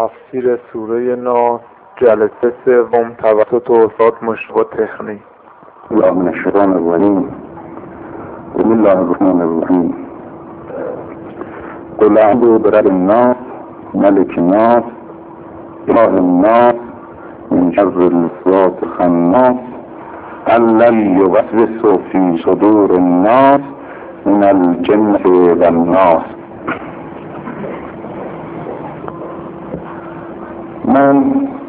تفسیر سوره ناس جلسه سوم توسط استاد مشتبه تخنی. الله من الشیطان الرجیم. بسم الله الرحمن الرحیم. قل اعوذ برب الناس ملک الناس اله الناس من شر الوسواس الخناس الذی یوسوس فی صدور الناس من الجنة والناس. من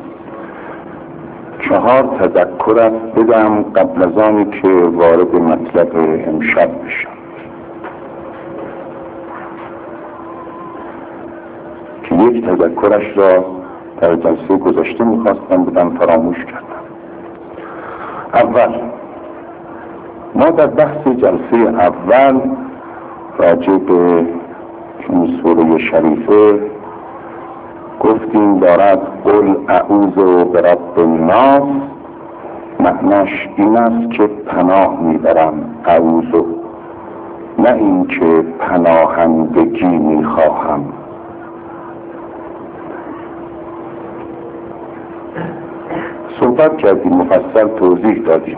4 تذکر بدم قبل از آنی که وارد مطلب امشب بشم که یک تذکرش را در جلسه گذشته میخواستم بدم، فراموش کردم. اول، ما در بحث جلسه اول راجع به این سوره شریفه گفتیم دارد قل اعوذ برب الناس، معناش این است که پناه میبرم، اعوذ، نه این که پناهندگی میخواهم. صحبت کردیم، مفصل توضیح دادیم.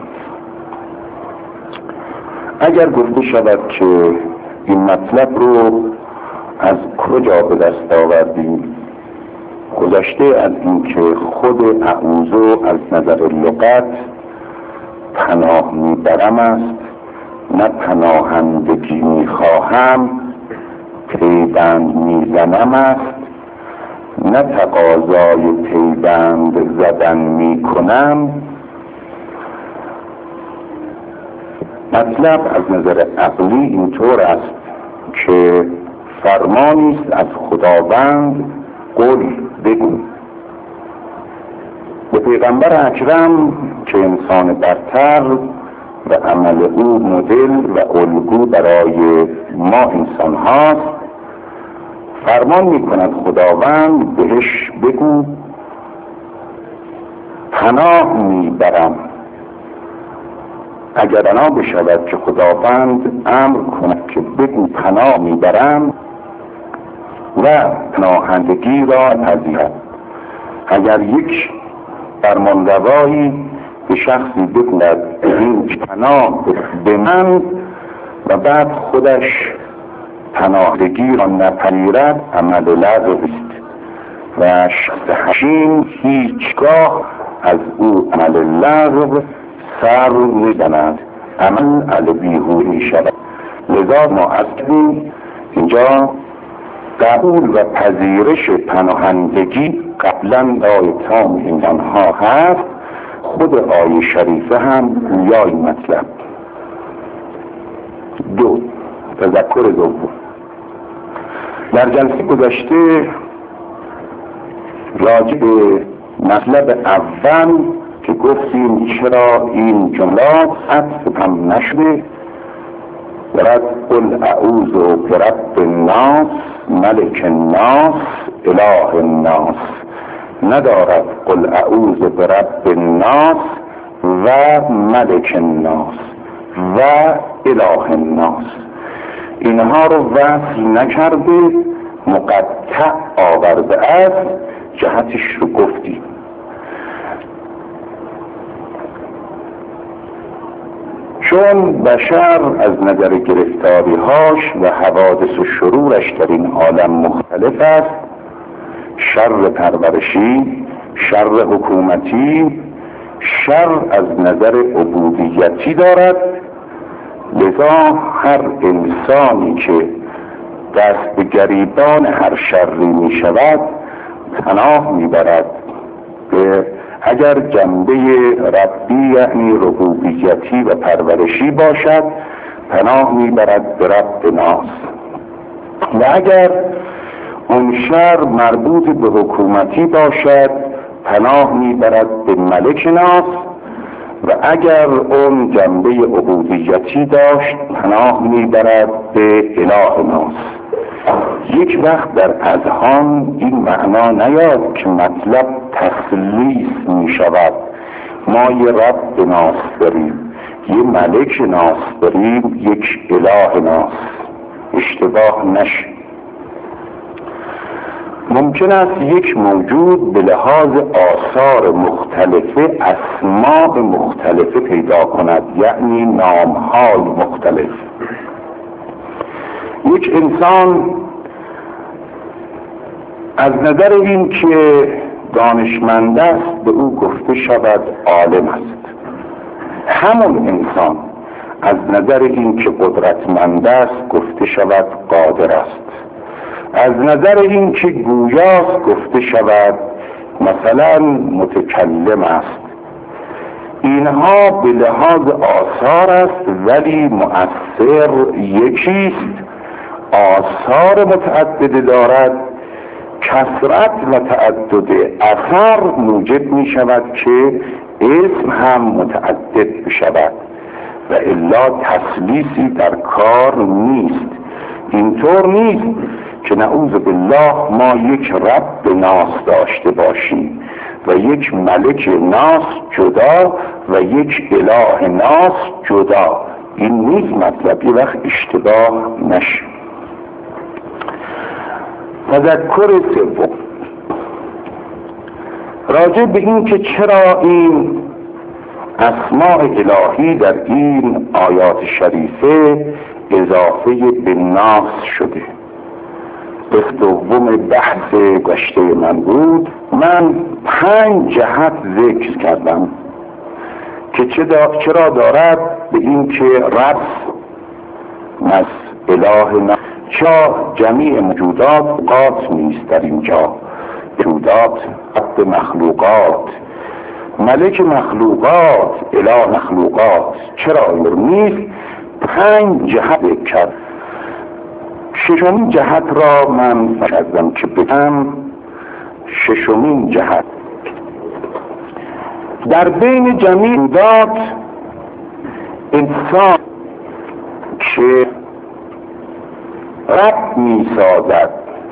اگر گفته شود که این مطلب رو از کجا به دست آوردیم، گذشته از این که خود اعوذ از نظر لغت پناه میبرم است، نه پناهندگی میخواهم، پیوند میزنم است، نه تقاضای پیوند زدن میکنم. مطلب از نظر عقلی اینطور است که فرمانی است از خداوند، قل، بگو. به پیغمبر اکرم که انسان برتر و عمل او مدل و الگو برای ما انسان هاست، فرمان می کند خداوند بهش بگو پناه می برم. اگر بنا بشود که خداوند امر کند که بگو پناه می برم و پناهندگی را پذیرد، اگر یک فرمانروایی به شخصی بگوید این پناه به من و بعد خودش پناهندگی را نپذیرد، عمل لغو است و شخص حشیم هیچگاه از او عمل لغو سر نمی‌زند، عمل بیهوده می‌شود. لذا ما اصلی اینجا قبول و پذیرش پناهندگی قبلا آیتان اینها هست. خود آیه شریفه هم گویای مطلب. 2. تذکر دوم. در جلسه گذشته راجع به مطلب اول که گفتیم چرا این جملات عطف هم نشده، دارد قل اعوذ برب الناس ملک الناس اله الناس، ندارد قل اعوذ برب الناس و ملک الناس و اله الناس. اینها رو وصل نکرده، مقطع آورده است. جهتش رو گفتیم. چون بشر از نظر گرفتاری‌هاش و حوادث و شرورش در این عالم مختلف است، شر پرورشی، شر حکومتی، شر از نظر عبودیتی دارد. لذا هر انسانی که دست به گریبان هر شری می شود پناه می برد به، اگر جنبه ربی یعنی ربوبیتی و پرورشی باشد پناه میبرد به رب ناس، و اگر اون شر مربوط به حکومتی باشد پناه میبرد به ملک ناس، و اگر اون جنبه عبودیتی داشت پناه میبرد به اله ناس. یک وقت در اذهان این معنا نیاد که مطلب تخلیص می شود. ما یه رب ناس داریم، یه ملک ناس داریم، یک اله ناس. اشتباه نشه. ممکن است یک موجود به لحاظ آثار مختلفه اسماء مختلفه پیدا کند، یعنی نامهای مختلف. یک انسان از نظر این که دانشمند است به او گفته شود عالم است. همون انسان از نظر این که قدرتمند است گفته شود قادر است. از نظر این که گویاست گفته شود مثلا متکلم است. اینها به لحاظ آثار است، ولی مؤثر یکیست. آثار متعدد دارد، کثرت و تعدد اثر موجب می شود که اسم هم متعدد بشود و الا تثلیثی در کار نیست. اینطور نیست که نعوذ بالله ما یک رب ناس داشته باشیم و یک ملک ناس جدا و یک اله ناس جدا. این نیست مطلب، یه وقت اشتباه نشه. تذکر سوم راجع به این که چرا این اسماء الهی در این آیات شریفه اضافه به ناس شده. قسمت دوم بحث گذشته من بود. من 5 جهت ذکر کردم که چرا دارد به این که رب از اله چا جمیع موجودات قاط نیست در اینجا. موجودات رب مخلوقات، ملک مخلوقات، اله مخلوقات، چرا این نیست؟ 5 جهت ذکر کرد. ششمین جهت را من فرضم که بگم. ششمین جهت در بین جمیع موجودات انسان که رب می سازد،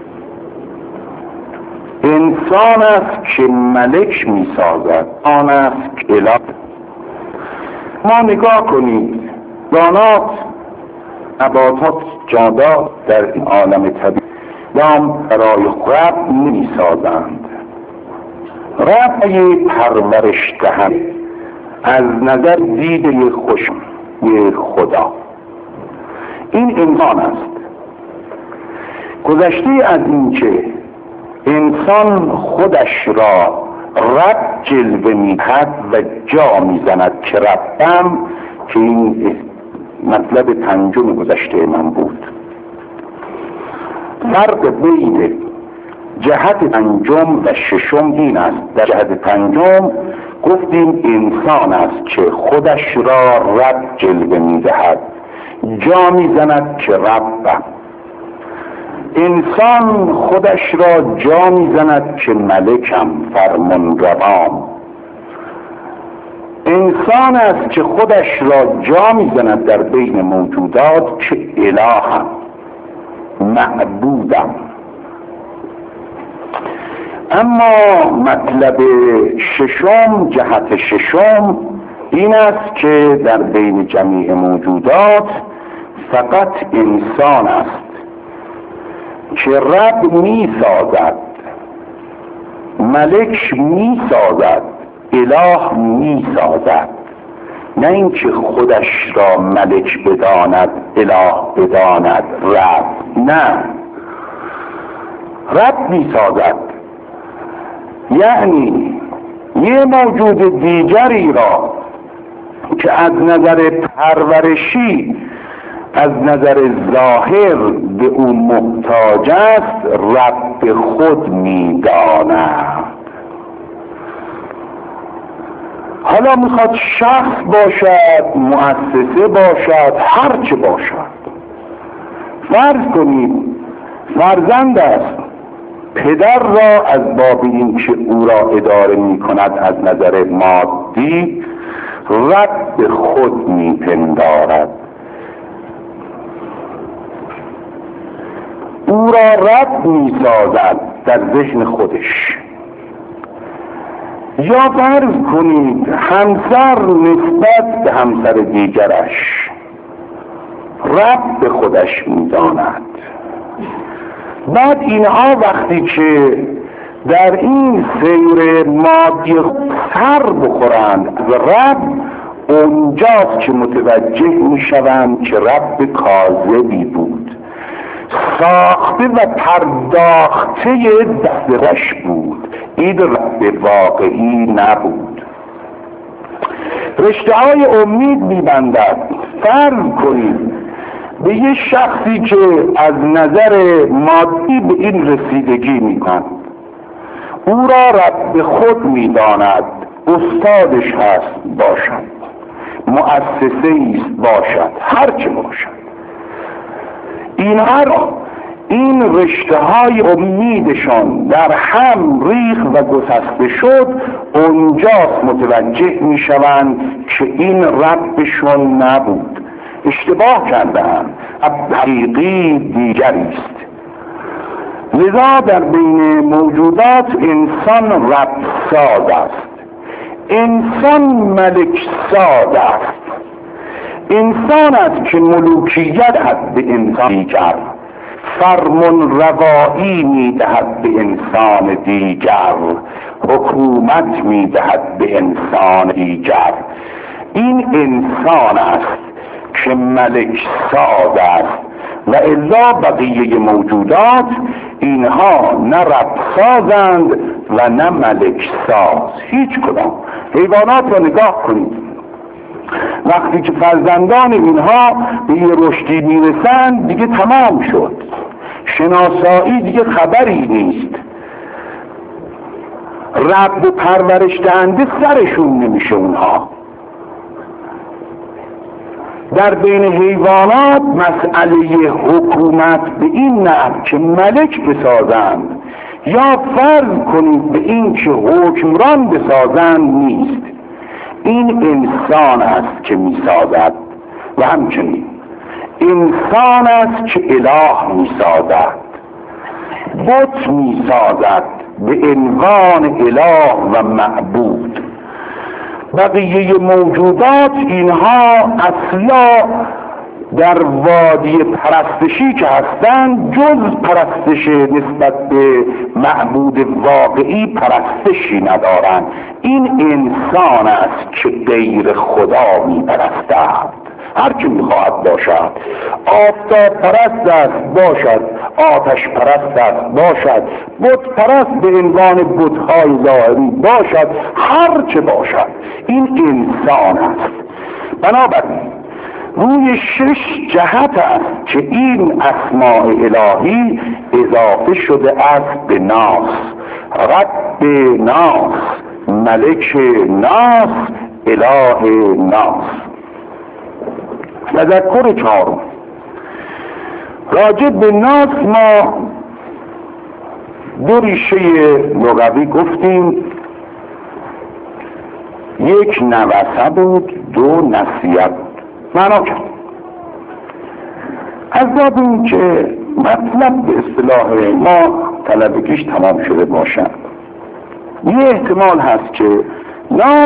انسان است که ملک می سازد، آن است که اله. ما نگاه کنید، دانات، نباتات، جادات در این عالم طبیعی دام برای رب نمی سازند. رب یک پرورش دهند از نظر دید یک خدا. این انسان است. گذشته از این که انسان خودش را رب جلوه می‌دهد و جا می‌زند که ربم، که این مطلب 5 گذشته من بود. فرق بین جهت 5 و 6 این است. در جهت 5 گفتیم انسان است که خودش را رب جلوه می‌دهد، جا می‌زند که ربم. انسان خودش را جا می‌زند که ملکم، فرمان روام. انسان است که خودش را جا می‌زند در بین موجودات که الهم، معبودم. اما مطلب 6، جهت 6 این است که در بین جمیع موجودات فقط انسان است که رب می سازد، ملک می سازد، اله می سازد. نه اینکه خودش را ملک بداند، اله بداند، رب. نه، رب می سازد. یعنی یه موجود دیگری را که از نظر پرورشی، از نظر ظاهر به او محتاج است، رب خود می داند. حالا میخواد شخص باشد، مؤسسه باشد، هر چه باشد. فرض کنید فرزند است، پدر را از باب این که او را اداره می کند از نظر مادی رب خود می پندارد، او را رب می سازد در ذهن خودش. یا فرض کنید همسر نسبت به همسر دیگرش رب به خودش می داند. بعد اینها وقتی که در این سیر مادی سر بخورند از رب، اونجاست که متوجه میشوند که رب کاذبی بود، ساخته و پرداخته دستش بود، این رب واقعی نبود. رشته های امید میبندد. فرض کنید به یه شخصی که از نظر مادی به این رسیدگی میکند، او را رب خود میداند، استادش هست باشد، مؤسسه است باشد، هر چه باشد، این رشته های امیدشان در هم ریخ و گسسته شد، اونجاست متوجه می شوند که این ربشون نبود، اشتباه کردند، حقیقی دیگری است. لذا در بین موجودات انسان رب ساز است، انسان ملک ساز است، انسان است که ملوکیت هست به انسان دیگر، فرمان روایی میدهد به انسان دیگر، حکومت میدهد به انسان دیگر. این انسان است که ملک ساز است و الا بقیه موجودات اینها نه رب سازند و نه ملک ساز، هیچ کدام. حیوانات را نگاه کنید، وقتی که فرزندان اینها به یه رشدی میرسند دیگه تمام شد، شناسایی دیگه خبری نیست، رب پرورش دهنده سرشون نمیشه اونها. در بین حیوانات مسئله حکومت به این نحو که ملک بسازند یا فرض کنید به این که حکمران بسازند نیست، این انسان است که میسازد و همچنین انسان است که اله میسازد، بت میسازد به عنوان اله و معبود. بقیه موجودات اینها اصلا در وادی پرستشی که هستند جز پرستش نسبت به معبود واقعی پرستشی ندارند. این انسان است که غیر خدا میپرستد، هر که میخواهد باشد، آفتاب پرست است باشد، آتش پرست است باشد، بت پرست به عنوان بت‌های ظاهری باشد، هر چه باشد، این انسان است. بنابراین روی 6 جهت است که این اسماء الهی اضافه شده است به ناس، رب ناس، ملک ناس، اله ناس. تذکر 4 راجع به ناس ما 2 ریشه لغوی گفتیم، 1 نوسه بود، 2 نسیه بود. معنا کرد از باب این که مطلب به اصطلاح ما طلبگیش تمام شده باشد. یه احتمال هست که ناس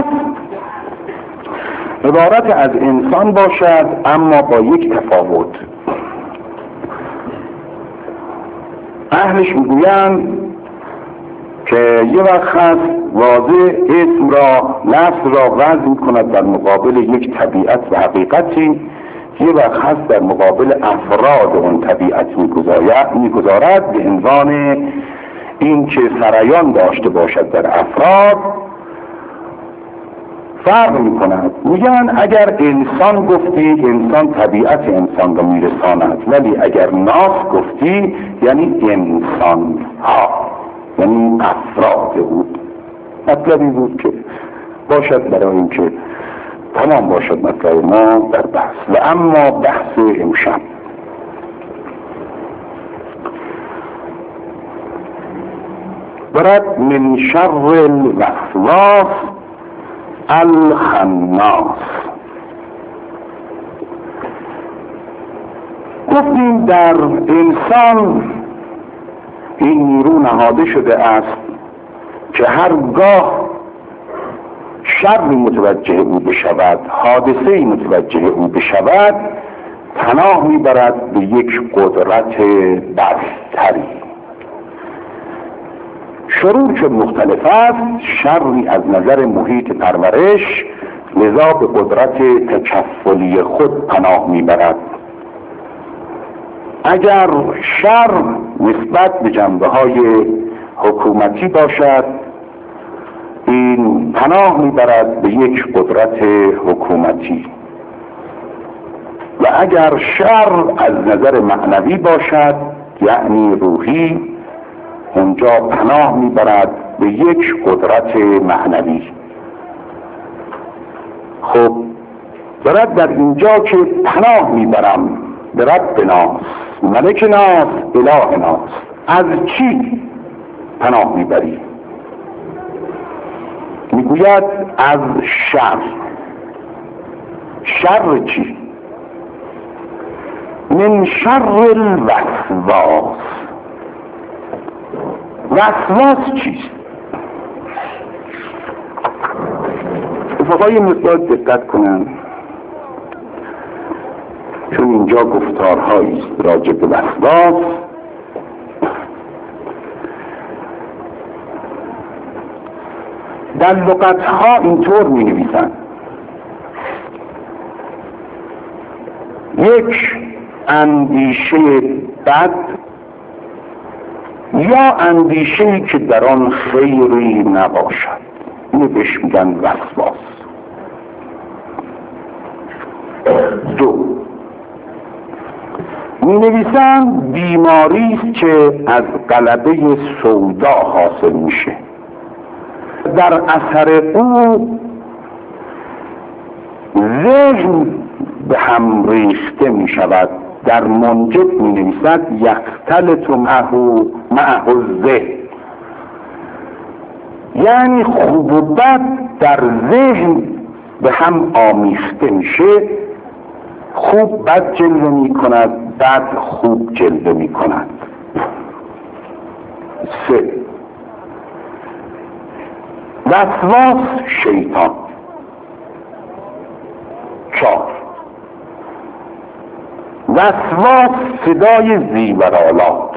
عبارت از انسان باشد اما با یک تفاوت. اهلش میگویند که یه وقت هست واضح اسم را، لفظ را وضع میکند در مقابل یک طبیعت و حقیقتی، یه وقت هست در مقابل افراد اون طبیعت میگذارد به عنوان این که سرایان داشته باشد در افراد. فرق میکند، میگن اگر انسان گفتی انسان طبیعت انسان را میرساند، ولی اگر ناس گفتی یعنی انسان ها، یعنی افراد بود. مطلبی بود که باشد برای اینکه تمام باشد مطلب ما در بحث. و اما بحث امشب برد من شر الوسواس الخناس. گفتیم در انسان این نیرو نهاده شده است که هرگاه شری متوجه او بشود، حادثه‌ای متوجه او بشود، پناه میبرد به یک قدرت برتری. شرور که مختلف است، شری از نظر محیط پرورش لذا به قدرت تکفلی خود پناه میبرد. اگر شر نسبت به جنبه‌های حکومتی باشد، این پناه میبرد به یک قدرت حکومتی، و اگر شر از نظر معنوی باشد یعنی روحی، اونجا پناه میبرد به یک قدرت معنوی. خب دارد در اینجا که پناه میبرم به رب ناس، ملک ناس، اله ناس. از چی پناه میبری؟ میگوید از شر. شر چی؟ من شر الوسواس. وسواس چیست؟ افقای مقدار دقت کنن، چون اینجا گفتارهایی راجع به وسواس. در لغتها اینطور می نویسند: یک اندیشه بد یا اندیشه‌ای که در آن خیری نباشد، اینو بهش میگن وسواس. دو، می نویسند بیماری است که از غلبه سودا حاصل میشه، در اثر او ذهن به هم ریخته می شود. در منجد می نویسد یختلط معه الذهن، یعنی خوب و بد در ذهن به هم آمیخته میشه. خوب بد جلوه می کند، بد خوب جلوه می کند. سه، وسواس شیطان. چهار، وسواس صدای زیورآلات.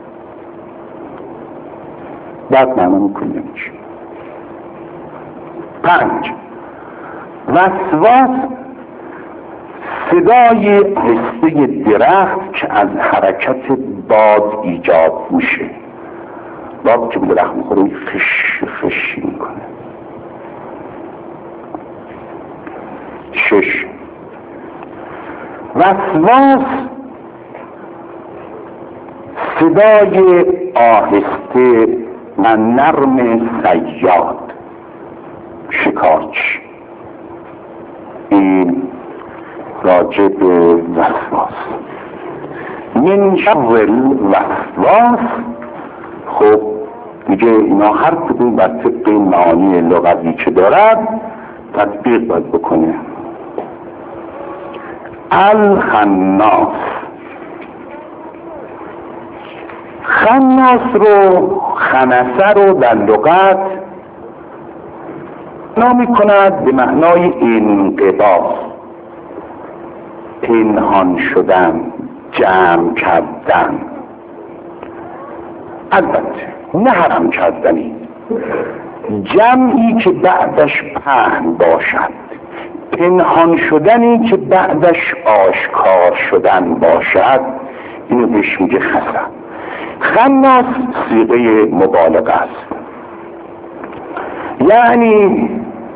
بعد معنا میکنیم چی؟ پنج، وسواس صدای پسته درخت که از حرکت باد ایجاد میشه. باد که به درخت میخوره خش خش میکنه. شش، وسواس صدای آهسته و نرم صیاد، شکارچی. این راجع به وسواس. من شر الوسواس. خب میگه اینا هر کدوم بر طبق معانی لغوی که دارد تطبیق باید بکنه. الخناس. خناس رو، خنسه رو در لغت نامی کند به معنای انقباض، پنهان شدن، جمع کردن. البته نه حرام کردنی، جمعی که بعدش پهن باشد، پنهان شدنی که بعدش آشکار شدن باشد، اینو بهش میگه خنسه. خناس صیغه مبالغه است، یعنی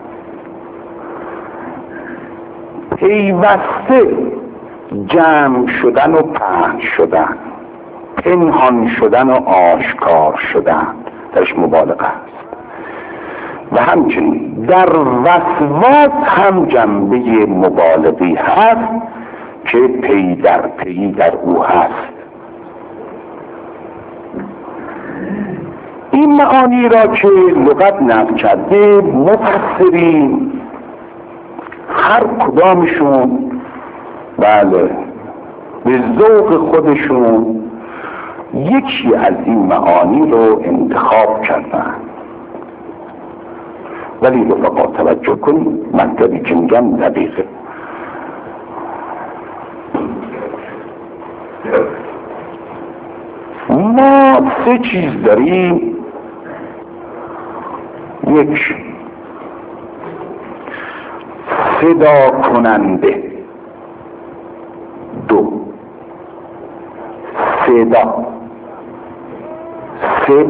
پیوسته جمع شدن و پهن شدن، پنهان شدن و آشکار شدن، درش مبالغه است. و همچنین در وسواس هم جنبه مبالغی هست که پی در پی در او هست. این معانی را که لغت نقل کرده، مفسرین هر کدامشون بله به ذوق خودشون یکی از این معانی رو انتخاب کردن. ولی رفقا توجه کنید، مطلبی که میگم دقیقه. ما سه چیز داریم یک، صدا کننده. دو، صدا. سه،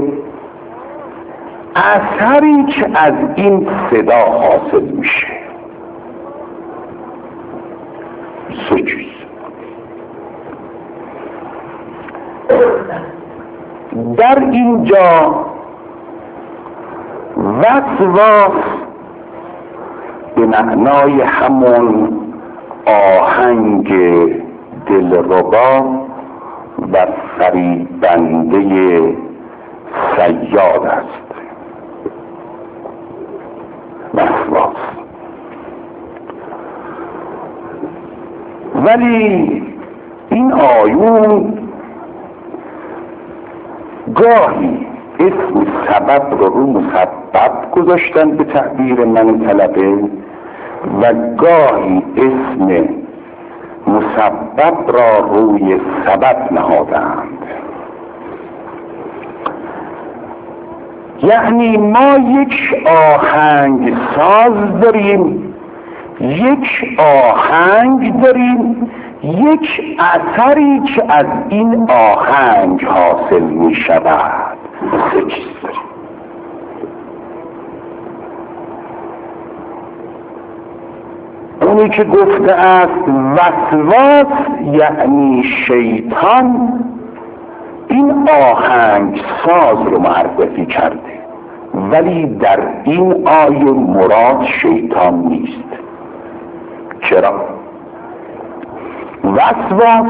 اثری که از این صدا حاصل میشه. سه چیز. در اینجا وسواس به معنای همون آهنگ دلربا و فریبنده صیاد است. وسواس. ولی این آیون گاهی اسم سبب رو مسبب گذاشتن به تعبیر من طلبه و گاهی اسم مسبب را روی سبب نهادند. یعنی ما یک آهنگ ساز داریم، یک آهنگ داریم، یک اثری که از این آهنگ حاصل می شود. سه چیز داریم. اونی که گفته است وسواس یعنی شیطان این آهنگ ساز رو معرفی کرده، ولی در این آیه مراد شیطان نیست. چرا؟ وسواس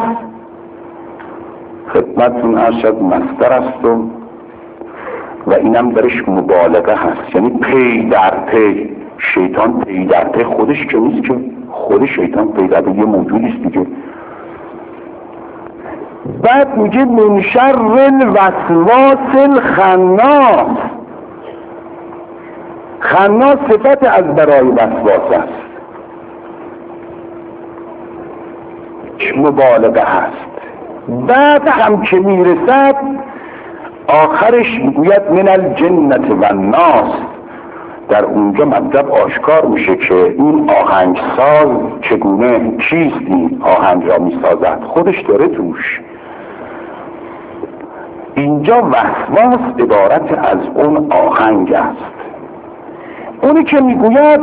خدمتتون ارشد مصدر است و اینم درش مبالغه هست، یعنی پی در پی. شیطان پی در پی خودش که نیست، که خود شیطان پی در پی یه موجودیست دیگه. بعد میگه من شر الوسواس الخناس. خناس صفت از برای وسواس است، مبالغه هست. بعد هم که میرسد آخرش میگوید من الجنة و الناس. در اونجا مطلب آشکار میشه که این آهنگساز چگونه، چیست این آهنگ را میسازد، خودش داره توش. اینجا وسواس عبارت از اون آهنگ است. اونی که میگوید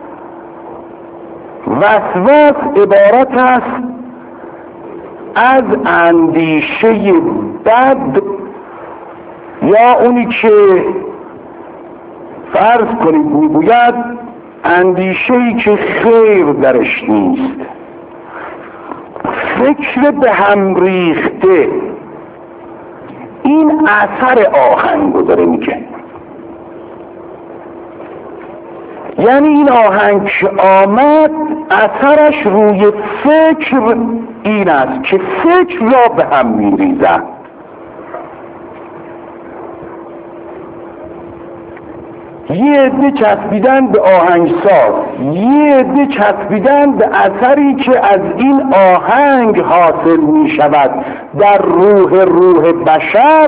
وسواس عبارت است از اندیشه بد، یا اونی که فرض کنید میگوید اندیشه‌ای که خیر درش نیست، فکر به هم ریخته، این اثر آهنگو داره میگه. یعنی این آهنگ که آمد اثرش روی فکر این است که فکر را به هم میریزد. یه عده چسبیدن به آهنگساز، یه عده چسبیدن به اثری که از این آهنگ حاصل می شود در روح بشر،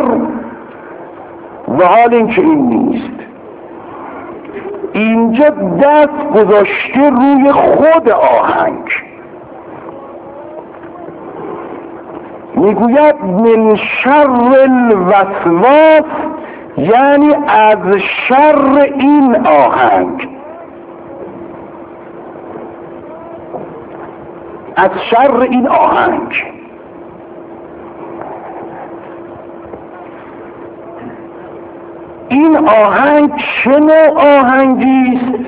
و حال این که این نیست. اینجا دست گذاشته روی خود آهنگ. میگوید من شر الوسواس، یعنی از شر این آهنگ، از شر این آهنگ. این آهنگ چه نوع آهنگی است؟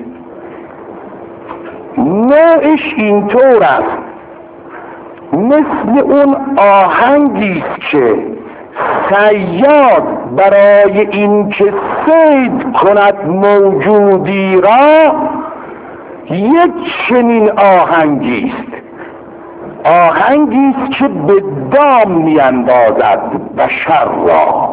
نوعش اینطور است، مثل اون آهنگی است که صیاد برای اینکه صید کند موجودی را یک چنین آهنگی است، آهنگی است که به دام میاندازد بشر را.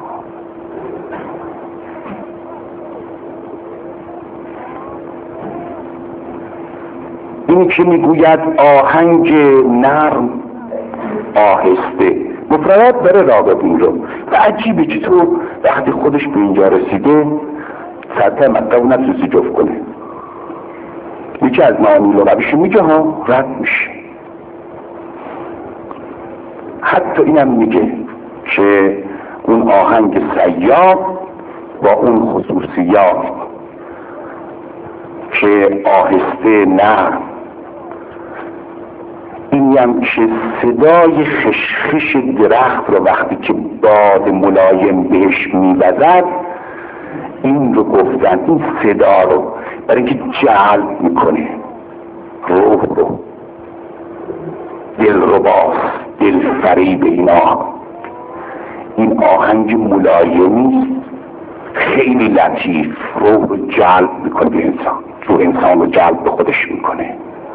این که میگوید آهنگ نرم آهسته، مفردات داره راغب این رو، و عجیبه چطور وقتی خودش به اینجا رسیده سطح مطلب نتونستی جفت کنه. یکی از معانی لغویش میگه ها، رد میشه. حتی اینم میگه که اون آهنگ سیاد با اون خصوصیات که آهسته نرم، اینیم که صدای خشخش درخت رو وقتی که باد ملایم بهش میوزد، این رو گفتن، این صدا رو برای اینکه جلب میکنه روح رو، دل رو باز، دل فریب اینا. این آهنگ ملایمی خیلی لطیف روح رو جلب میکنه به انسان، روح انسان رو جلب به خودش میکنه.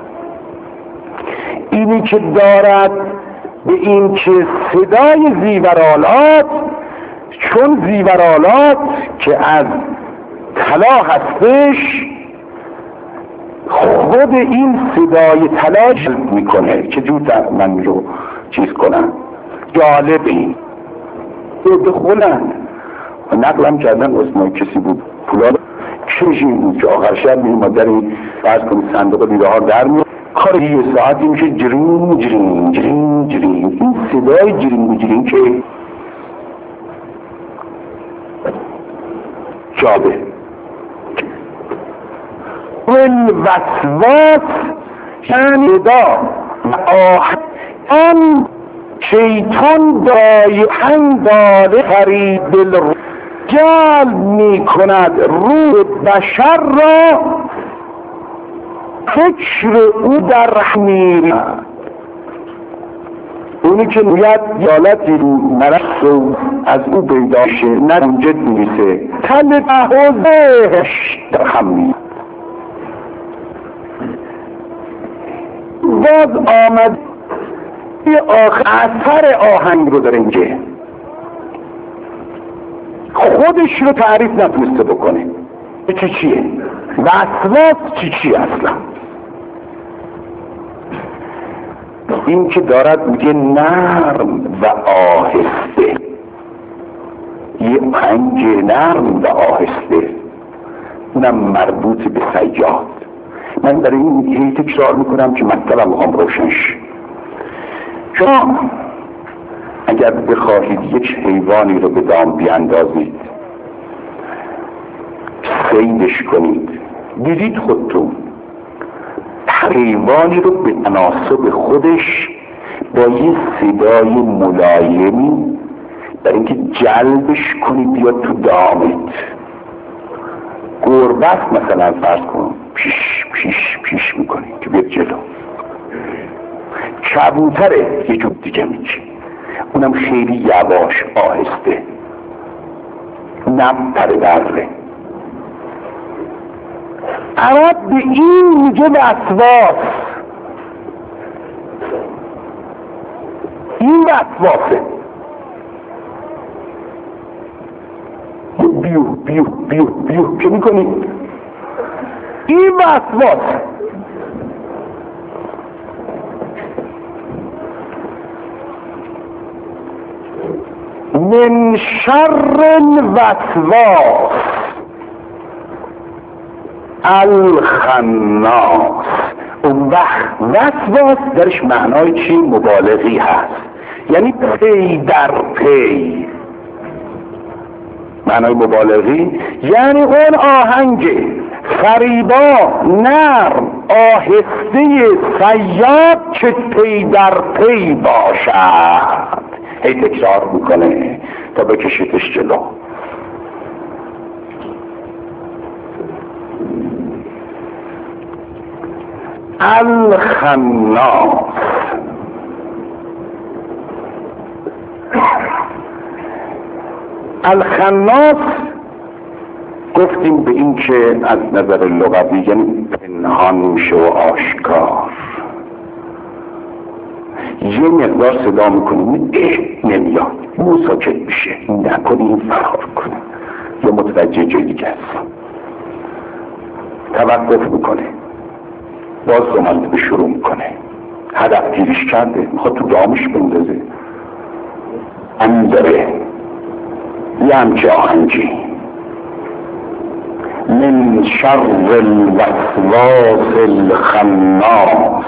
اینی که دارد به این که صدای زیورآلات، چون زیورآلات که از طلا هستش، خود این صدای طلا جلب میکنه. چجور من رو چیز کنم؟ جالب این بخونن نقلم کردن اسمای کسی بود پولاد کشیم بود که آخر شب میریم مادری فرض کنید صندوق دیده ها در میاد، کار یه ساعتی میشه جرین جرین جرین جرین. این صدای جرین جرین که جابه والوسواس یعنی دا آن شیطان دایحن داره فرید دل رو جلب می کند روح بشر را، فکر او در میری. اونی که میاد یالتی مرخ رو از او پیداشه نه اونجد میریسه تل بهوزهش در هم میاد. باز آمد اثر آهنگ رو داره اینجا خودش رو تعریف نتونسته بکنه چیه وسواس چیه اصلا. این که دارد میگه نرم و آهسته، یه آهنگ نرم و آهسته، اونم مربوط به سیاد. من برای این تکرار میکنم که مطلبم میخوام روشنش. شما اگر بخواهید یک حیوانی رو به دام بیاندازید، صیدش کنید، دیدید خودتون حیوانی رو به تناسب خودش با یه صدای ملایمی برای اینکه جلبش کنید بیاد تو دامت. گربه مثلا فرض کن پیش پیش پیش میکنید که بیاد جلو. کبوتره یه جور دیگه میگه، اونم خیلی یواش آهسته، نم پره دره. عرب به این میگه وسواس. این وسواسه. بیو بیو بیو بیو چه میکنی؟ این وسواس. من شر الوسواس الخناس. اون وقت وسواس درش معنای چی؟ مبالغی هست، یعنی پی در پی. معنای مبالغی یعنی اون آهنگ فریبا نرم آهسته صیاد که پی در پی باشد. هی تکرار میکنه تا بکشیدش جلو. الخناس. الخناس گفتیم به این که از نظر لغوی یعنی پنهان میشه و آشکار. یه مقدار صدا میکنیم نمیاد، مو ساکت میشه، نکنیم فرار کنه یا متوجه جای دیگه هست، توقف میکنه، باز دومنده به شروع میکنه، هدف گیریش کرده، میخواد تو دامش بندازه، انظره یه همچه آهنگی. من شر الوسواس الخناس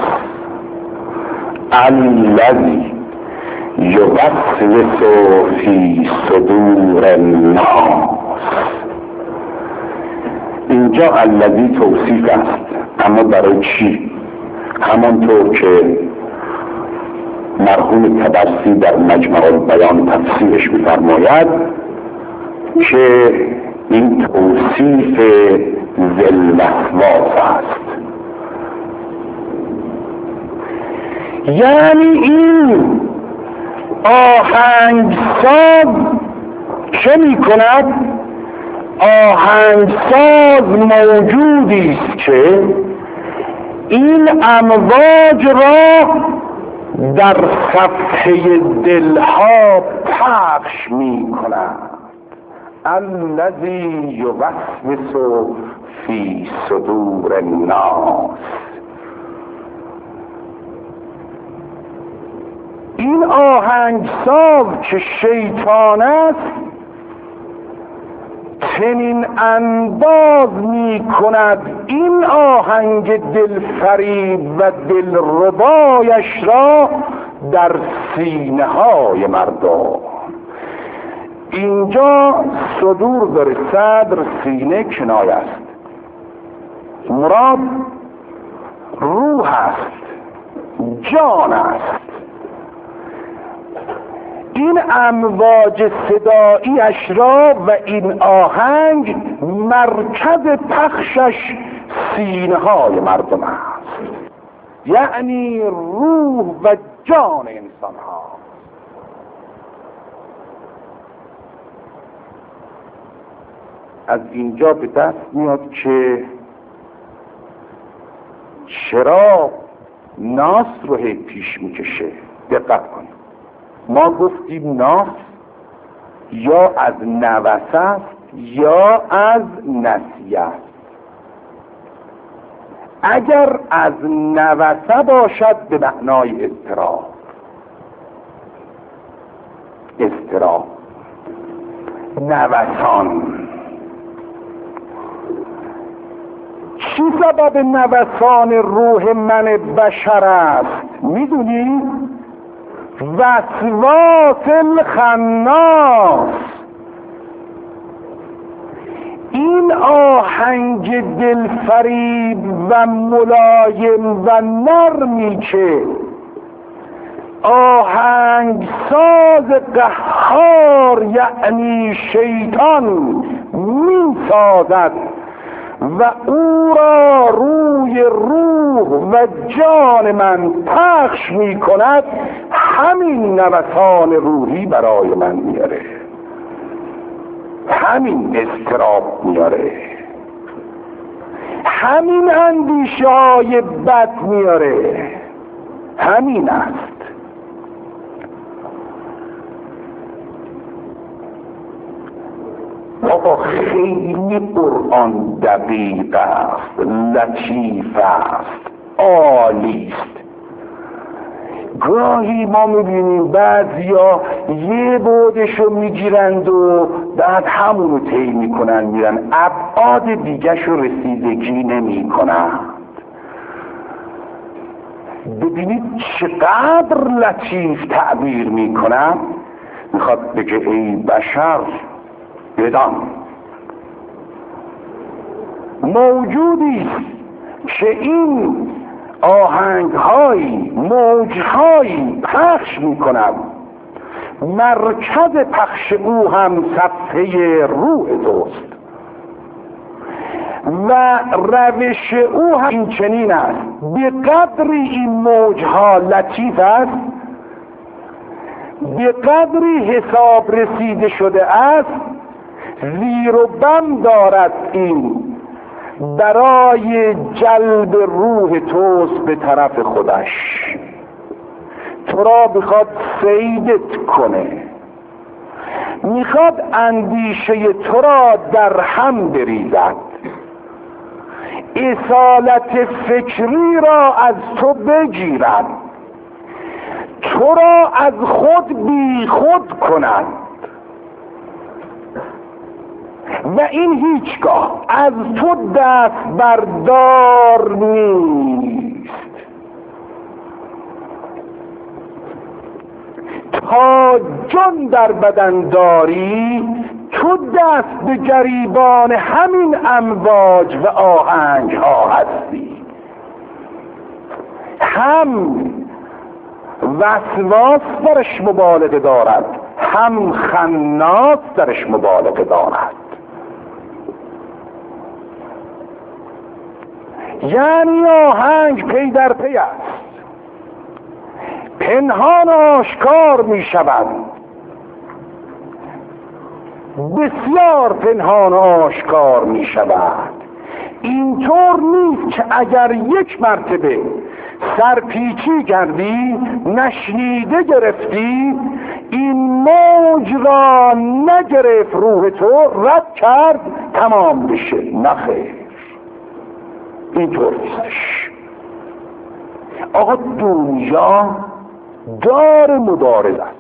الذی یوسوس فی صدور الناس. اینجا الذی توصیف است، اما برای چی؟ همانطور که مرحوم طبرسی در مجمع البیان تفسیرش می‌فرماید که این توصیف ذوالوسواس است، یعنی این آهنگساز چه می‌کند؟ آهنگساز موجودی است که این امواج را در صفحه دلها پخش می‌کند. الذی یوسوس فی صدور الناس. این آهنگساز که شیطان است چنین انداز می کند این آهنگ دلفریب و دلربایش را در سینه های مردم. اینجا صدور داره، صدر، سینه، کنایه است. مراد روح است، جان است. این امواج صداییش را و این آهنگ مرکز پخشش سینه های مردم است، یعنی روح و جان انسان ها. از اینجا به دست میاد که چرا ناس رو پیش میکشه. دقت کنید، ما گفتیم ناس یا از نوس است یا از نسیه است. اگر از نوسه باشد به معنای اضطراب، نوسان. چی سبب نوسان روح من بشر است؟ میدونی؟ وسواس الخناس. این آهنگ دلفریب و ملایم و نرمی که آهنگ ساز قهار یعنی شیطان می سازد و او را روی روح و جان من پخش می کند، همین نوسان روحی برای من میاره، همین اضطراب میاره، همین اندیشه های بد میاره، همین است. آقا خیلی قرآن دقیق است، لطیف است، عالی است. گاهی ما میبینیم بعضیا یه بودشو میگیرند و بعد همونو طی میکنن میرن، ابعاد دیگهشو رسیدگی نمیکنند. ببینید چقدر لطیف تعبیر میکنن. میخواد بگه ای بشر بدان موجودی که این آهنگ‌هایی، موج‌هایی پخش می‌کند، مرکز پخش او هم صفحه روح توست و روش او هم این چنین است. به قدری این موج‌ها لطیف است، به قدری حساب رسیده شده است، زیر و بم دارد این برای جلب روح توست به طرف خودش. تو را بخواد سیدت کنه، میخواد اندیشه تو را در هم بریزد، اصالت فکری را از تو بگیرد، تو را از خود بی خود کند و این هیچگاه از تو دست بردار نیست تا جان در بدن داری. تو دست به گریبان همین امواج و آهنگ ها هستی. هم وسواس درش مبالغه دارد، هم خناس درش مبالغه دارد. یعنی آهنگ پی در پی است، پنهان آشکار می شود، بسیار پنهان آشکار می شود. اینطور نیست که اگر یک مرتبه سرپیچی کردی، نشنیده گرفتی، این موج را نگرفت، روح تو رد کرد، تمام بشه. نخیر، اینطور نیستش. آقا دنیا دار مبارزه است،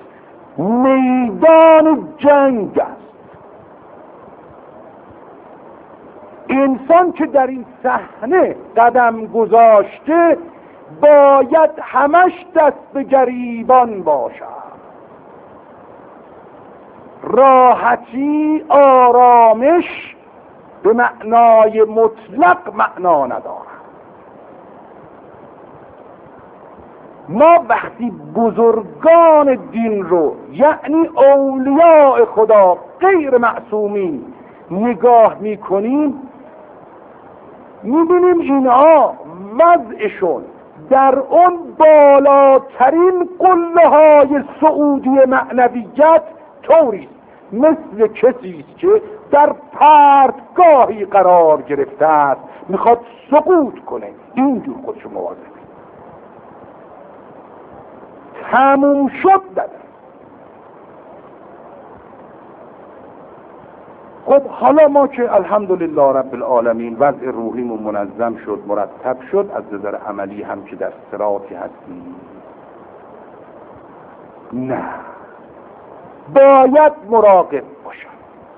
میدان جنگ است. انسان که در این صحنه قدم گذاشته باید همش دست به گریبان باشد. راحتی، آرامش به معنای مطلق معنا ندارد. ما وقتی بزرگان دین رو، یعنی اولیاء خدا غیر معصومین، نگاه میکنیم، میبینیم اینها وضعشون در اون بالاترین قله های سعودی معنویت طوری مثل کسی است که در پرتگاهی قرار گرفته است، میخواد سقوط کنه، اینجور خودشو مواظبه. تموم شد داده. خب حالا ما که الحمدلله رب العالمین وضع روحیمون منظم شد، مرتب شد، از نظر عملی هم که در صراطی هستیم، نه، باید مراقب باشم.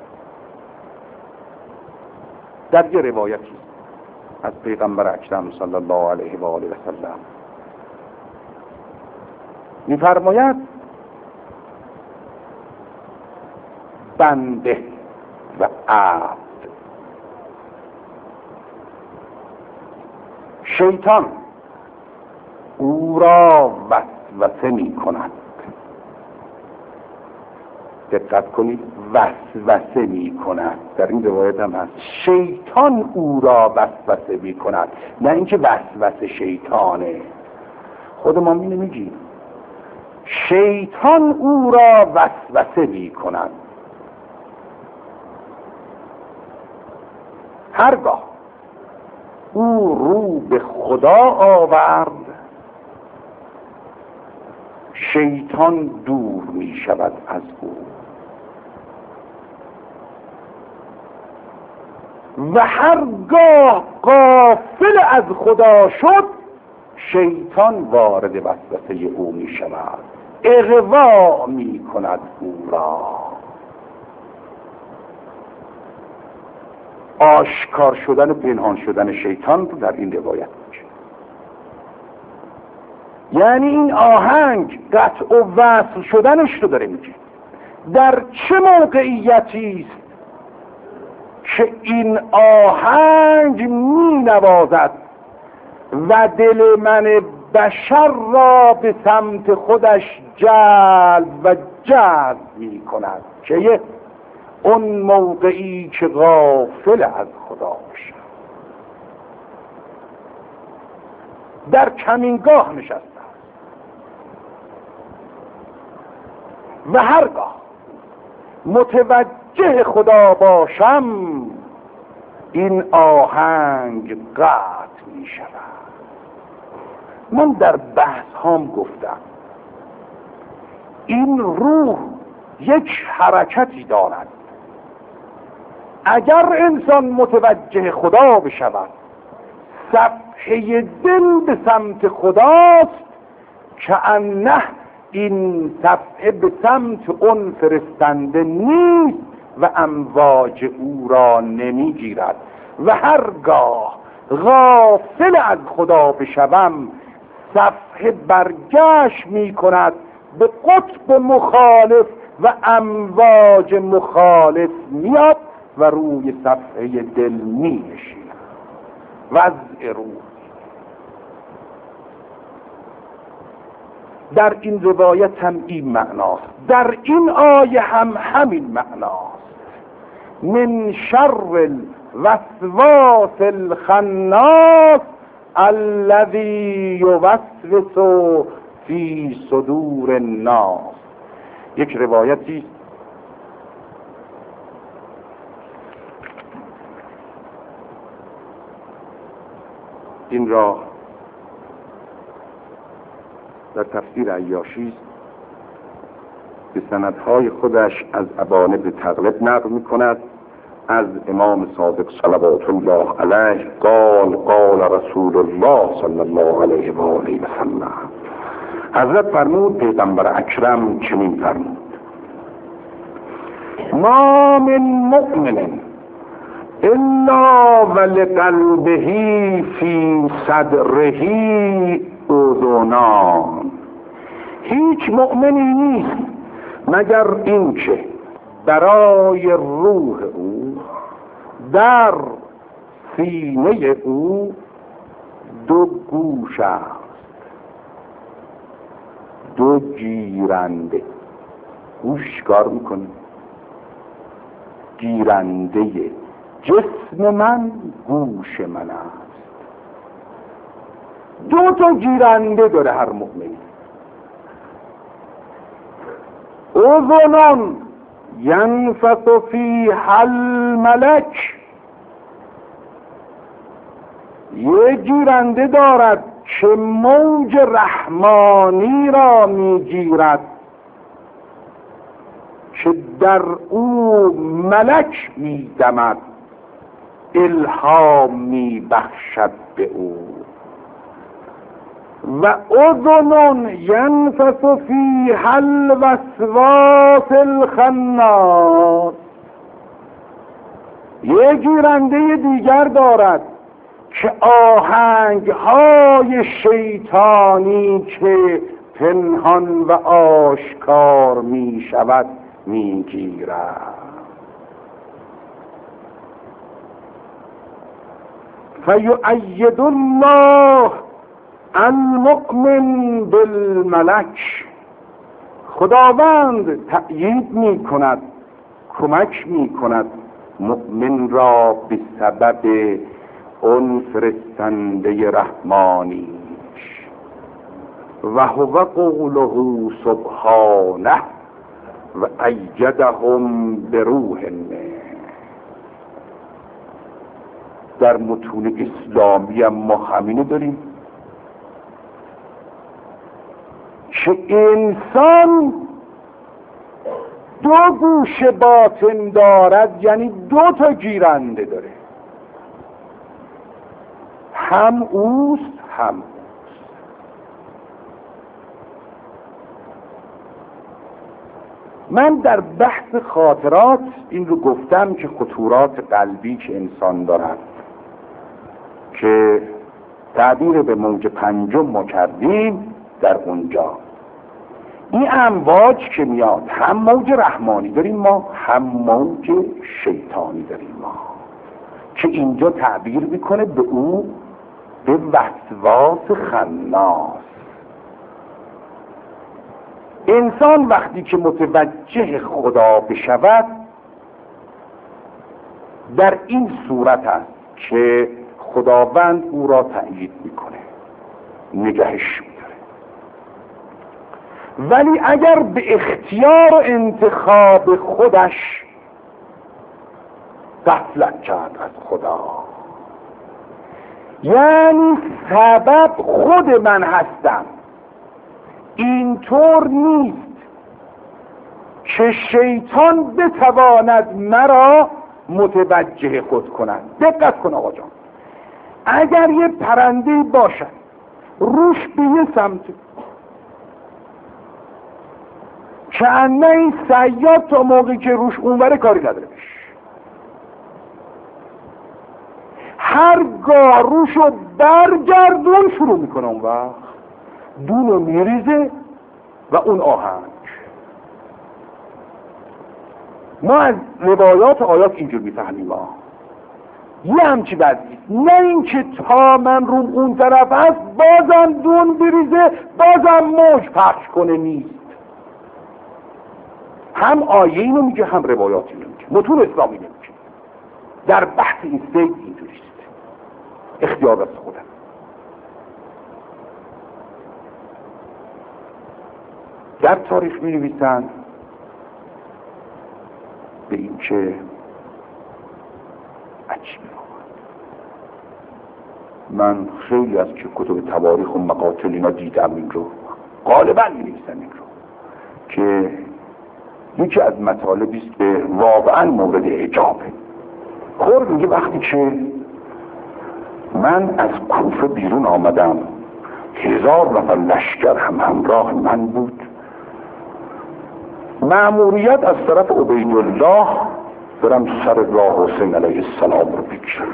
در یه روایتی از پیغمبر اکرم صلی الله علیه و آله و سلم می‌فرماید بنده و عبد، شیطان او را وسوسه می کند. دقت کنید، وسوسه می کند. در این روایت هم هست شیطان او را وسوسه می کند، نه اینکه وسوسه شیطانه. خود ما نمیگیم شیطان او را وسوسه می کند. هرگاه او رو به خدا آورد، شیطان دور می شود از او و هرگاه غافل از خدا شد، شیطان وارد وسوسه او می شود، اغوا می کند او را. آشکار شدن و پنهان شدن شیطان رو در این روایت میشه. یعنی این آهنگ قطع و وصل شدنش رو داره میگه. در چه موقعیتی است که این آهنگ می نوازد و دل من بشر را به سمت خودش جلب و جذب می کند، که اون موقعی که غافل از خدا باشم، در کمینگاه نشستم و هرگاه متوجه خدا باشم، این آهنگ قطع می شود. من در بحث هم گفتم این روح یک حرکتی دارد. اگر انسان متوجه خدا بشود، صفحه دل به سمت خداست، که انه این صفحه به سمت اون فرستنده نیست، و امواج او را نمیگیرد و هرگاه غافل از خدا بشوم صفحه برگشت می کند به قطب مخالف و امواج مخالف میاد و روی صفحه دل می نشیند. وضع روح در این روایت هم این معناست، در این آیه هم همین معناست. من شر الوسواس الخناس الذی یوسوس فی صدور الناس. یک روایتی این را در تفسیر عیاشی به سندهای خودش از ابانه تغلب نقل می کند از امام صادق صلوات الله علیه قال قال رسول الله صلی الله علیه و آله و سلم. حضرت فرمود، پیغمبر اکرم چنین فرمود: ما من مؤمن الا ولقلبه فی صدره اذنان. هیچ مؤمنی نیست مگر اینکه برای روح او در سینه او دو گوش است، دو گیرنده. گوش کار میکنه، گیرنده جسم من گوش من است. دو تا گیرنده داره هر مؤمنی. اذنان ینفث فیها الملک، یه گیرنده دارد که موج رحمانی را میگیرد که در او ملک میدمد، الهام میبخشد به او. و اذن ینفث فیها الوسواس الخناس، یه گیرنده دیگر دارد که آهنگهای شیطانی که پنهان و آشکار می شود می گیرد. فیؤید الله المؤمن بالملک، خداوند تأیید می کند، کمک می کند مؤمن را به سبب اون فرستنده رحمانیش. و هو قوله سبحانه و ایدهم بروح منه. در متون اسلامی هم ما همینو داریم که انسان دو گوش باطن دارد، یعنی دو تا گیرنده داره، هم اوست هم اوست. من در بحث خاطرات این رو گفتم که خطورات قلبی که انسان دارد که تعبیر به موج پنجم ما کردیم، در اونجا این امواج که میاد، هم موج رحمانی داریم ما، هم موج شیطانی داریم ما، که اینجا تعبیر میکنه به او به وسواس خناس. انسان وقتی که متوجه خدا بشود در این صورت است که خداوند او را تأیید میکنه، نگهش میداره. ولی اگر به اختیار و انتخاب خودش غفلت کرد از خدا، یعنی سبب خود من هستم، اینطور نیست که شیطان بتواند مرا متوجه خود کند. دقت کن آقا جان، اگر یه پرنده باشد روش به یه سمت کأنه این صیاد تا موقعی که روش اونوره کاری نداره بشه، هرگاه روشو برگردون شروع میکنه اون وقت دونو میریزه و اون آهنگ. ما از روایات آیات اینجور میفهمیم یه همچی بدی، نه این که تا من روم اون طرف هست بازم دون بریزه بازم موج پخش کنه، نیست. هم آیه اینو میگه هم روایات اینو میگه، متون اسلامی نمیگه. در بحث این سید اینجوریست، اختیار از خودم. در تاریخ می نویسن به این که عجیب، من خیلی از که کتب تواریخ و مقاتل اینا دیدم این رو، غالبا می نویسن این رو که یکی از مطالبی است که واقعا مورد اعجابه. خور میگه وقتی که من از کوفه بیرون آمدم 1000 نفر لشکر هم همراه من بود، مأموریت از طرف عبیدالله برم سر راه حسین علیه السلام رو بگیرم.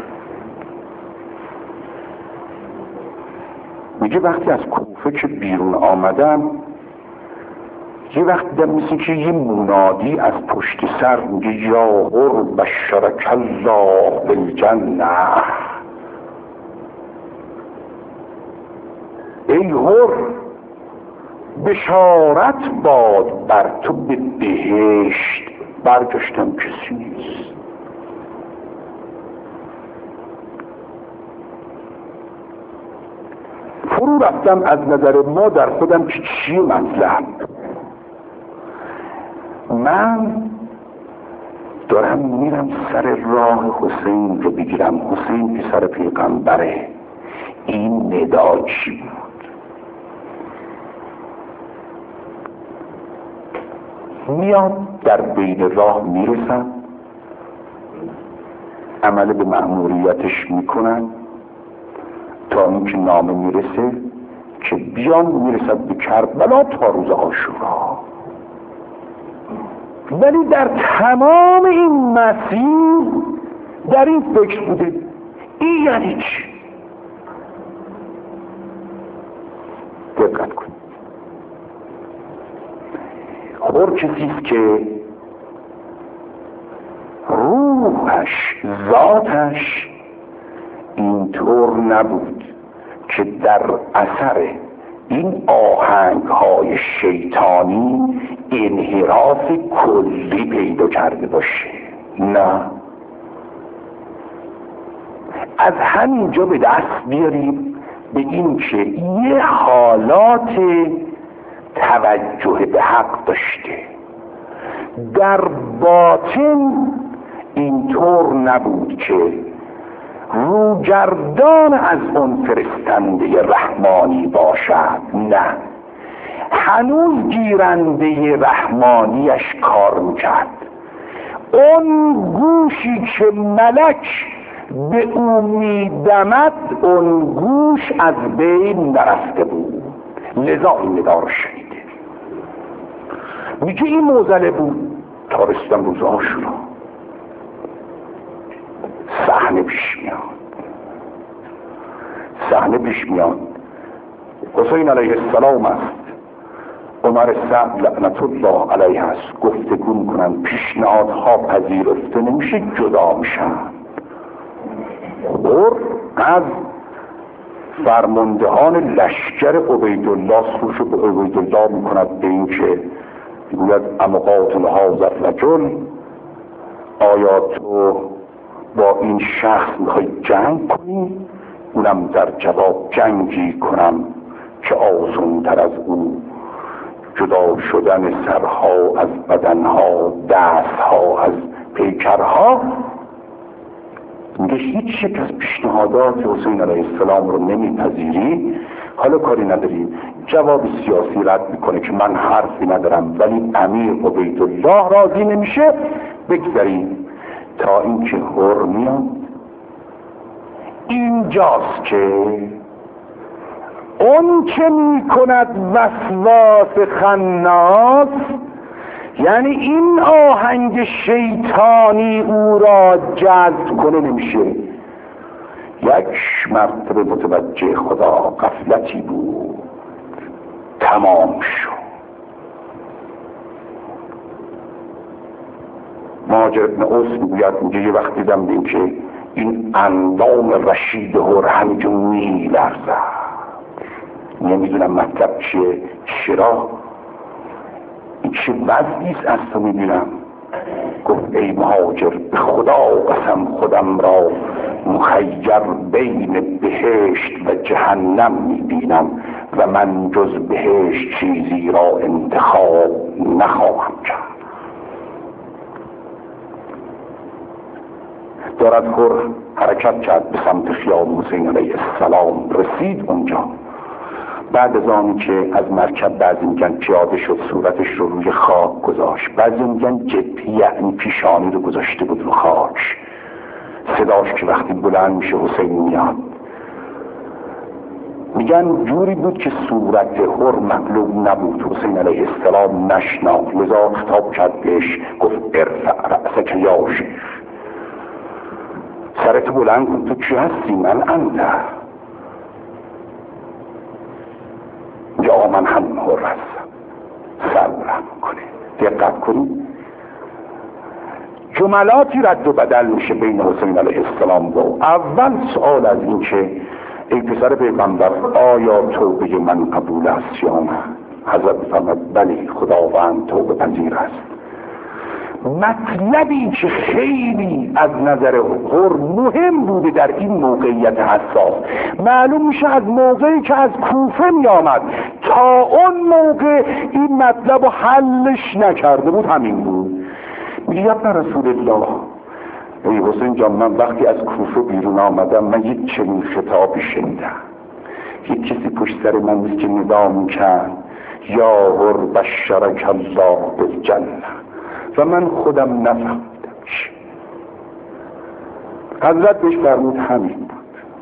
میگه وقتی از کوفه که بیرون آمدم یه وقت دیدم مثل که یه منادی از پشت سر میگه یا هر بشرک الله بالجنه، ای هر بشارت باد بر تو به بهشت. برگشتم کسی نیست. فرو رفتم از نظر ما در خودم که چیه مطلب. من دارم میرم سر راه حسین رو بگیرم، حسین پسر پیغمبره، این ندا چی بود؟ میاد در بین راه میرسن، عمل به مأموریتش میکنن تا اینکه نامه میرسه که بیان میرسد به کربلا تا روز عاشورا. ولی در تمام این مسیر در این فکر بوده این یعنی چی؟ دقت کن. خور کسیست که روحش ذاتش اینطور نبود که در اثر این آهنگ های شیطانی انحراف کلی پیدا کرده باشه. نه، از همینجا به دست بیاریم به این که یه حالات توجه به حق داشته، در باطن اینطور نبود که روگردان از اون فرستنده رحمانی باشد. نه، هنوز گیرنده رحمانیش کار میکرد. اون گوشی که ملک به او میدمد اون گوش از بین نرفته بود، لذا این ندا رو شنیده. میگه این موزله بود تا رسیدم روز عاشورا. صحنه پیش میاد حسین علیه السلام است، عمر سعد لعنت الله علیه است، گفتگو میکنن، پیشنهادها پذیرفته نمیشه، جدا میشن. اور از فرماندهان لشکر عبیدالله سوش به عبیدالله میکند به این که میگوید اما قاتل هذا الرجل، آیا تو با این شخص میخوای جنگ کنی؟ اونم در جواب جنگی کنم که آسان‌تر از او جدا شدن سرها از بدنها، دستها از پیکرها. میگه هیچ یک از پیشنهادات حسین علیه السلام رو نمیپذیری، حالا کاری نداری. جواب سیاسی رد میکنه که من حرفی ندارم، ولی امیر عبیدالله راضی نمیشه. بگذاریم تا اینکه هر میاد. اینجاست که اون که میکند وسواس خناس یعنی این آهنگ شیطانی او را جذب کنه نمیشه. یک مرتبه متوجه خدا غفلتی بود، تمام شد. مهاجر ابن اوس میگوید میگه یه وقت دیدم دیم که این اندام رشید هر همینجور میلرزد، نمیدونم مطلب چیه. چرا؟ این چه وضعیست از تو میبینم. گفت ای مهاجر به خدا قسم خودم را مخیر بین بهشت و جهنم میبینم و من جز بهشت چیزی را انتخاب نخواهم کرد. دارد هر حرکت کرد به سمت خیام حسین علیه السلام. رسید اونجا بعد از آنی که از مرکب بعضی میگن پیاده شد، صورتش رو روی خاک گذاشت، بعضی میگن جبهه یعنی پیشانی رو گذاشته بود رو خاک. صداش که وقتی بلند میشه حسین میاد، میگن جوری بود که صورت هر مقلوب نبود، حسین علیه السلام نشناخت، لذا خطاب کرد بهش گفت ارفع رأسک یا شیخ، سرت بلند کن، تو چی هستی؟ من انده. یا من هم هر هستم، سر بلند کنی. دقت کنی جملاتی رد و بدل میشه بین حسین علیه السلام و اول سوال از این که ای پسر پیغمبر آیا توبه من قبول است یا نه؟ حضرت فرمود بلی خداوند توبه پذیر است. مطلبی که خیلی از نظر هر مهم بوده در این موقعیت حساس، معلوم میشه از موقعی که از کوفه می آمد تا اون موقع این مطلب رو حلش نکرده بود. همین بود. میگه ابن رسول الله ای حسین جان، من وقتی از کوفه بیرون آمدم من یک چنین خطابی شنیدم. یک کسی پشت سر من نیست که ندا میکرد یا هر بشرک الله بالجنه و من خودم نفهمیدم چی. حضرت بهش فرمود همین بود.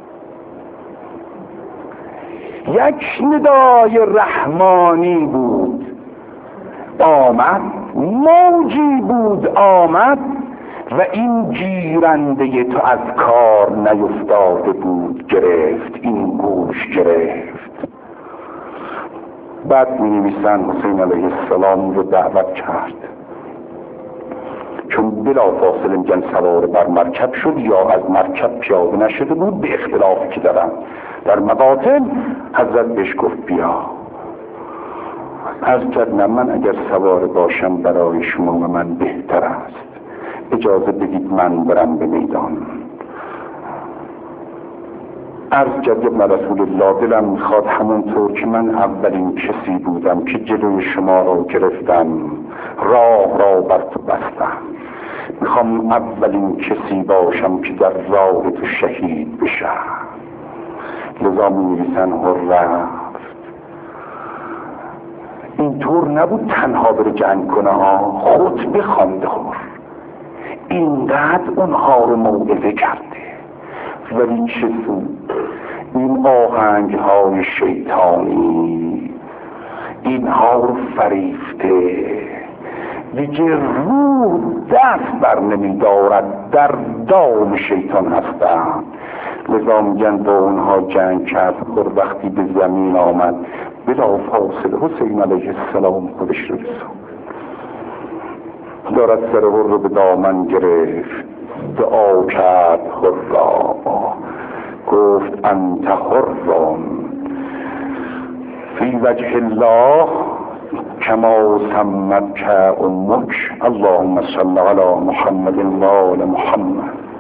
یک ندای رحمانی بود آمد، موجی بود آمد و این گیرنده تو از کار نیفتاده بود گرفت، این گوش گرفت. بعد می نویسن حسین علیه السلام رو دعوت کرد، چون بلا فاصله میگن سوار بر مرکب شد یا از مرکب پیاده نشده بود، به اختلافی که دارن در مقاتل. حضرت بهش گفت بیا. عرض کردم من اگر سوار باشم برای شما و من بهتر است، اجازه بدید من برم به میدان. عرض کردم رسول الله دلم میخواد همونطور که من اولین کسی بودم که جلوی شما را گرفتم، راه را بر تو بستم، میخوام اولین کسی باشم که در راه تو شهید بشم. لذا می‌نویسن هر رفت. اینطور نبود تنها بره جنگ کنه ها، خطبه خوانده هر، اینقدر اونها رو موعظه کرده. ولی چه سود؟ این آهنگ های شیطانی اینها رو فریفته، دیگه روح دست بر نمی دارد، در دام شیطان هستند. لذا میگن با اونها جنگ کرد. خود وقتی به زمین آمد بلا فاصله حسین علیه السلام خودش رو رسوند، دارد سر هر رو به دامن گرفت، دعا کرد هر را، گفت انت حرم فی وجه الله کما سمتک امک، اللهم صل علی محمد و آل محمد.